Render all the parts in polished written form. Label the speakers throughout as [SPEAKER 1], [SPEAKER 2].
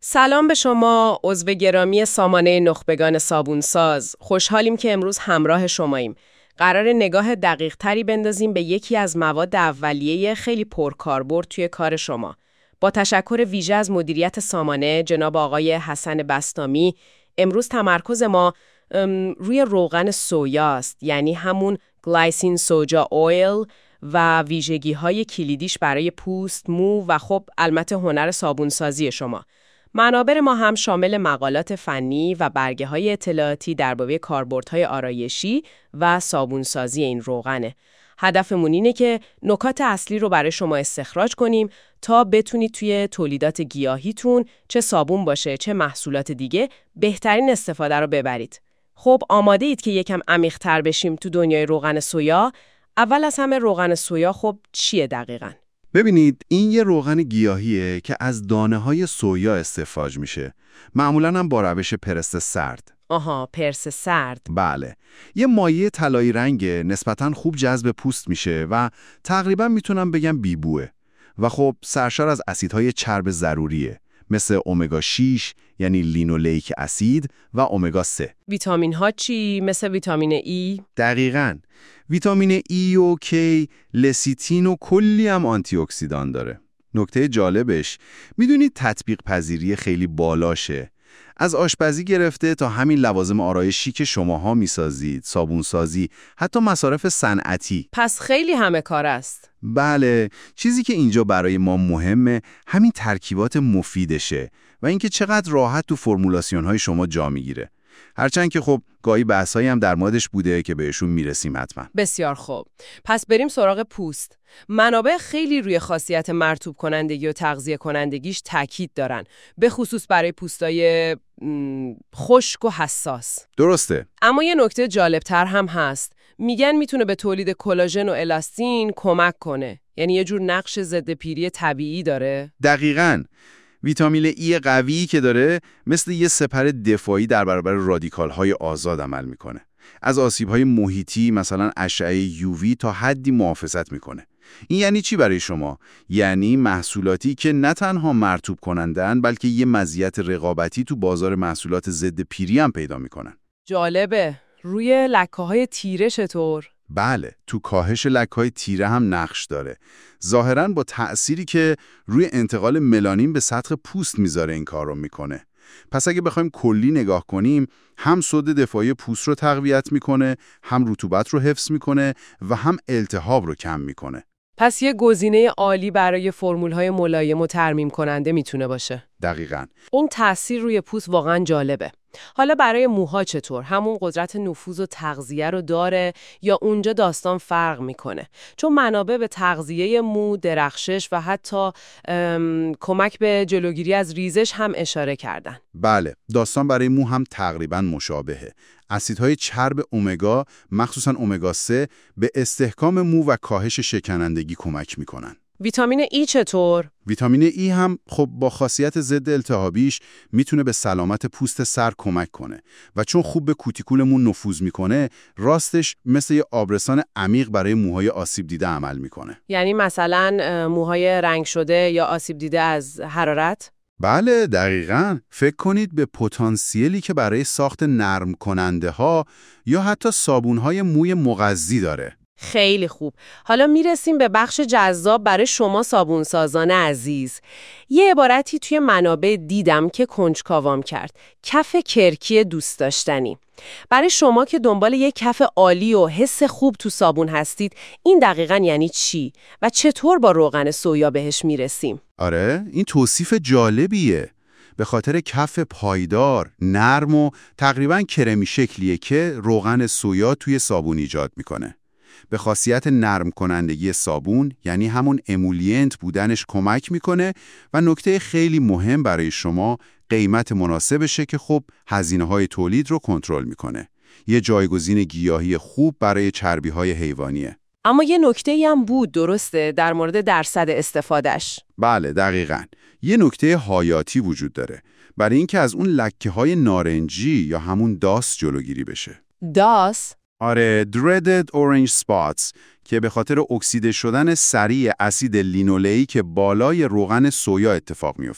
[SPEAKER 1] سلام به شما عضو گرامی سامانه نخبگان صابونساز. خوشحالیم که امروز همراه شماییم. قرار نگاه دقیق تری بندازیم به یکی از مواد اولیه خیلی پرکاربرد توی کار شما. با تشکر ویژه از مدیریت سامانه جناب آقای حسن بسطامی، امروز تمرکز ما روی روغن سویاست، یعنی همون گلایسین سوجا اویل و ویژگی‌های کلیدیش برای پوست، مو و خب البته هنر صابونسازی شما. منابع ما هم شامل مقالات فنی و برگه‌های اطلاعاتی درباره کاربردهای آرایشی و صابونسازی این روغنه. هدفمون اینه که نکات اصلی رو برای شما استخراج کنیم تا بتونید توی تولیدات گیاهیتون چه صابون باشه چه محصولات دیگه بهترین استفاده رو ببرید. خب آماده اید که یکم عمیق‌تر بشیم تو دنیای روغن سویا؟ اول از همه روغن سویا خب چیه دقیقاً؟
[SPEAKER 2] ببینید این یه روغن گیاهیه که از دانه‌های سویا استخراج میشه. معمولاً هم با روش پرس سرد.
[SPEAKER 1] آها، پرس سرد.
[SPEAKER 2] بله. یه مایع طلایی رنگ نسبتاً خوب جذب پوست میشه و تقریباً میتونم بگم بیبوه. و خب سرشار از اسیدهای چرب ضروریه، مثل امگا 6 یعنی لینولیک اسید و امگا 3.
[SPEAKER 1] ویتامین ها چی؟ مثل ویتامین ای؟
[SPEAKER 2] دقیقاً. ویتامین ای و کی، لسیتین و کلی هم آنتی اکسیدان داره. نکته جالبش، میدونید تطبیق پذیری خیلی بالاشه. از آشپزی گرفته تا همین لوازم آرایشی که شماها میسازید، صابونسازی، حتی مصارف صنعتی.
[SPEAKER 1] پس خیلی همه کار است.
[SPEAKER 2] بله، چیزی که اینجا برای ما مهمه همین ترکیبات مفیدشه و اینکه چقدر راحت تو فرمولاسیون‌های شما جا میگیره. هرچند که خب گاهی بحثایی هم در موردش بوده که بهشون میرسیم حتما.
[SPEAKER 1] بسیار خوب. پس بریم سراغ پوست. منابع خیلی روی خاصیت مرطوب کنندگی و تغذیه کنندگیش تاکید دارن، به خصوص برای پوستای خشک و حساس.
[SPEAKER 2] درسته.
[SPEAKER 1] اما یه نکته جالبتر هم هست. میگن میتونه به تولید کلاژن و الاستین کمک کنه. یعنی یه جور نقش ضد پیری طبیعی داره.
[SPEAKER 2] دقیقاً. ویتامین ای قویی که داره مثل یه سپر دفاعی در برابر رادیکال‌های آزاد عمل میکنه. از آسیب‌های محیطی مثلا اشعه یووی تا حدی محافظت میکنه. این یعنی چی برای شما؟ یعنی محصولاتی که نه تنها مرطوب کنندن بلکه یه مزیت رقابتی تو بازار محصولات ضد پیری هم پیدا میکنن.
[SPEAKER 1] جالبه. روی لکه‌های تیره چطور؟
[SPEAKER 2] بله، تو کاهش لکه‌های تیره هم نقش داره. ظاهراً با تأثیری که روی انتقال ملانین به سطح پوست میذاره این کار رو میکنه. پس اگه بخوایم کلی نگاه کنیم، هم سود دفاعی پوست رو تقویت میکنه، هم رطوبت رو حفظ میکنه و هم التهاب رو کم میکنه.
[SPEAKER 1] پس یه گزینه عالی برای فرمول‌های ملایم و ترمیم کننده میتونه باشه.
[SPEAKER 2] دقیقاً.
[SPEAKER 1] اون تأثیر روی پوست واقعاً جالبه. حالا برای موها چطور؟ همون قدرت نفوذ و تغذیه رو داره یا اونجا داستان فرق میکنه؟ چون منابع به تغذیه مو، درخشش و حتی کمک به جلوگیری از ریزش هم اشاره کردن.
[SPEAKER 2] بله، داستان برای مو هم تقریباً مشابهه. اسیدهای چرب امگا، مخصوصاً امگا 3، به استحکام مو و کاهش شکنندگی کمک میکنن.
[SPEAKER 1] ویتامین ای چطور؟
[SPEAKER 2] ویتامین ای هم خب با خاصیت ضد التهابیش میتونه به سلامت پوست سر کمک کنه و چون خوب به کوتیکولمون نفوذ میکنه، راستش مثل یه آبرسان عمیق برای موهای آسیب دیده عمل میکنه.
[SPEAKER 1] یعنی مثلا موهای رنگ شده یا آسیب دیده از حرارت؟
[SPEAKER 2] بله، دقیقاً. فکر کنید به پتانسیلی که برای ساخت نرم کننده ها یا حتی صابون‌های موی مغذی داره.
[SPEAKER 1] خیلی خوب. حالا میرسیم به بخش جذاب برای شما صابونسازان عزیز. یه عبارتی توی منابع دیدم که کنجکاوم کرد. کف کرکی دوست داشتنی. برای شما که دنبال یه کف عالی و حس خوب تو صابون هستید، این دقیقاً یعنی چی؟ و چطور با روغن سویا بهش میرسیم؟
[SPEAKER 2] آره، این توصیف جالبیه. به خاطر کف پایدار، نرم و تقریباً کرمی شکلیه که روغن سویا توی صابون ایجاد میکنه. به خاصیت نرم کنندگی صابون، یعنی همون امولینت بودنش کمک میکنه و نکته خیلی مهم برای شما قیمت مناسبشه که خب هزینه‌های تولید رو کنترل میکنه. یه جایگزین گیاهی خوب برای چربی‌های حیوانیه.
[SPEAKER 1] اما یه نکته‌ای هم بود، درسته، در مورد درصد استفادهش.
[SPEAKER 2] بله، دقیقاً. یه نکته حیاتی وجود داره برای اینکه از اون لکه‌های نارنجی یا همون داس جلوگیری بشه.
[SPEAKER 1] داس؟
[SPEAKER 2] آره، dreaded orange spots که به خاطر اکسیده شدن سریع اسید لینولئیک بالای روغن سویا اتفاق میفته.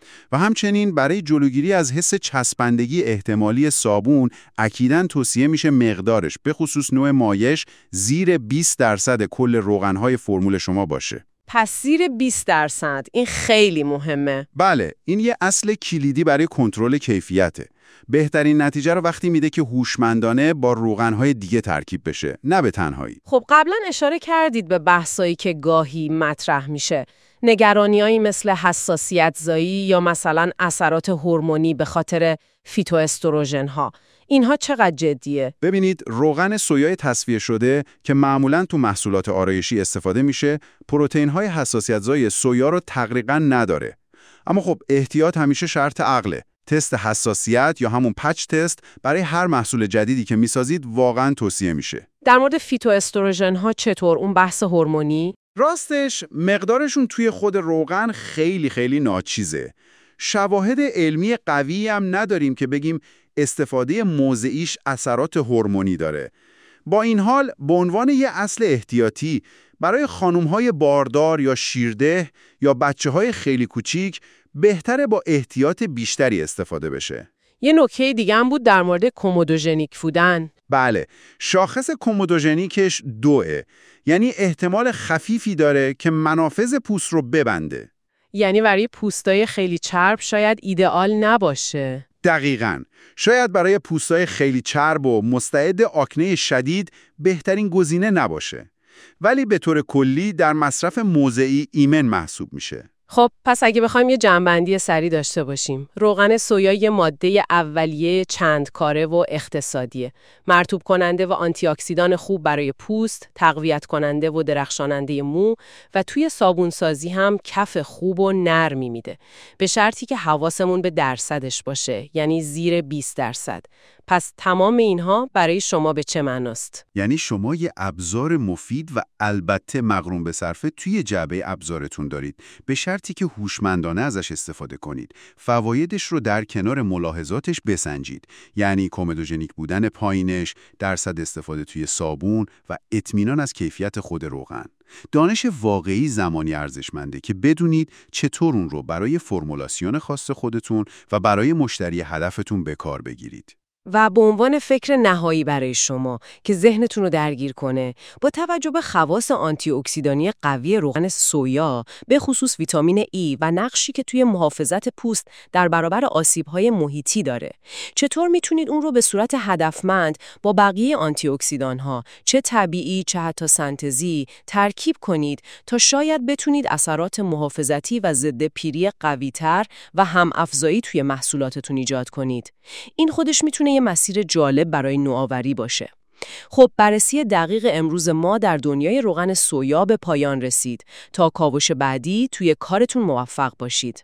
[SPEAKER 2] و همچنین برای جلوگیری از حس چسبندگی احتمالی صابون اکیداً توصیه میشه مقدارش به خصوص نوع مایش زیر 20% کل روغن‌های فرمول شما باشه.
[SPEAKER 1] پس زیر 20%، این خیلی مهمه.
[SPEAKER 2] بله، این یه اصل کلیدی برای کنترل کیفیته. بهترین نتیجه رو وقتی میده که هوشمندانه با روغن‌های دیگه ترکیب بشه، نه به تنهایی.
[SPEAKER 1] خب قبلا اشاره کردید به بحثایی که گاهی مطرح میشه. نگرانیایی مثل حساسیت زایی یا مثلا اثرات هورمونی به خاطر فیتواستروژن ها. اینها چقدر جدیه؟
[SPEAKER 2] ببینید، روغن سویای تصفیه شده که معمولاً تو محصولات آرایشی استفاده میشه، پروتئین‌های حساسیت‌زای سویا رو تقریباً نداره. اما خب احتیاط همیشه شرط عقله. تست حساسیت یا همون پچ تست برای هر محصول جدیدی که میسازید واقعاً توصیه میشه.
[SPEAKER 1] در مورد فیتواستروژن ها چطور؟ اون بحث هورمونی؟
[SPEAKER 2] راستش مقدارشون توی خود روغن خیلی ناچیزه. شواهد علمی قوی هم نداریم که بگیم استفاده موضعیش اثرات هورمونی داره. با این حال به عنوان یه اصل احتیاطی برای خانم‌های باردار یا شیرده یا بچه‌های خیلی کوچیک بهتره با احتیاط بیشتری استفاده بشه.
[SPEAKER 1] یه نکته دیگه هم بود در مورد کومودوژنیک بودن.
[SPEAKER 2] بله، شاخص کومودوژنیکش 2، یعنی احتمال خفیفی داره که منافذ پوست رو ببنده.
[SPEAKER 1] یعنی برای پوستای خیلی چرب شاید ایدئال نباشه.
[SPEAKER 2] دقیقاً. شاید برای پوستای خیلی چرب و مستعد آکنه شدید بهترین گزینه نباشه. ولی به طور کلی در مصرف موضعی ایمن محسوب میشه.
[SPEAKER 1] خب پس اگه بخوایم یه جمع‌بندی سریع داشته باشیم، روغن سویا یه ماده اولیه چند کاره و اقتصادیه. مرطوب کننده و آنتی اکسیدان خوب برای پوست، تقویت کننده و درخشاننده مو و توی صابونسازی هم کف خوب و نرمی میده. به شرطی که حواسمون به درصدش باشه، یعنی زیر 20%. پس تمام اینها برای شما به چه معناست؟
[SPEAKER 2] یعنی شما یه ابزار مفید و البته مغروم به صرفه توی جعبه ابزارتون دارید، به شرطی که هوشمندانه ازش استفاده کنید. فوایدش رو در کنار ملاحظاتش بسنجید، یعنی کومودوژنیک بودن پایینش، درصد استفاده توی صابون و اطمینان از کیفیت خود روغن. دانش واقعی زمانی ارزشمنده که بدونید چطور اون رو برای فرمولاسیون خاص خودتون و برای مشتری هدفتون به کار بگیرید.
[SPEAKER 1] و به عنوان فکر نهایی برای شما که ذهنتون رو درگیر کنه، با توجه به خواص آنتی اکسیدانی قوی روغن سویا، به خصوص ویتامین ای و نقشی که توی محافظت پوست در برابر آسیب‌های محیطی داره، چطور میتونید اون رو به صورت هدفمند با بقیه آنتی اکسیدان‌ها، چه طبیعی چه حتی سنتزی، ترکیب کنید تا شاید بتونید اثرات محافظتی و ضد پیری قوی‌تر و هم افزایی توی محصولاتتون ایجاد کنید. این خودش میتونه یه مسیر جالب برای نوآوری باشه. خب بررسی دقیق امروز ما در دنیای روغن سویا به پایان رسید. تا کاوش بعدی توی کارتون موفق باشید.